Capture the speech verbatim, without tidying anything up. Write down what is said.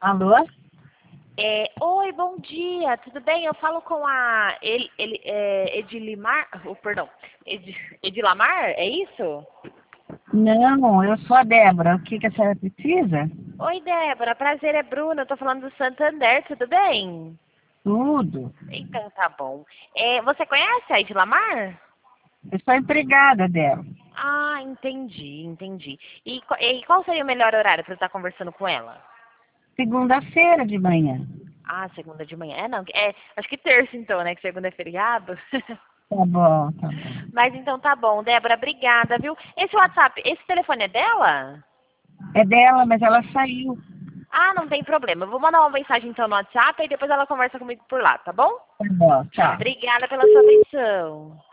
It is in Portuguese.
Alô? É, oi, bom dia, tudo bem? Eu falo com a ele, ele, é, Edilimar, oh, perdão, Ed, Edilamar, é isso? Não, eu sou a Débora. O que, que a senhora precisa? Oi, Débora, prazer, é Bruna, eu tô falando do Santander, tudo bem? Tudo. Então tá bom. É, você conhece a Edilamar? Eu sou empregada dela. Ah, entendi, entendi. E, qu- e qual seria o melhor horário para eu estar conversando com ela? Segunda-feira de manhã. Ah, segunda de manhã. É, não, é, acho que terça então, né, que segunda é feriado. Tá bom, tá bom. Mas então tá bom, Débora, obrigada, viu? Esse WhatsApp, esse telefone é dela? É dela, mas ela saiu. Ah, não tem problema. Eu vou mandar uma mensagem então no WhatsApp e depois ela conversa comigo por lá, tá bom? Tá bom, tchau. Obrigada pela sua atenção.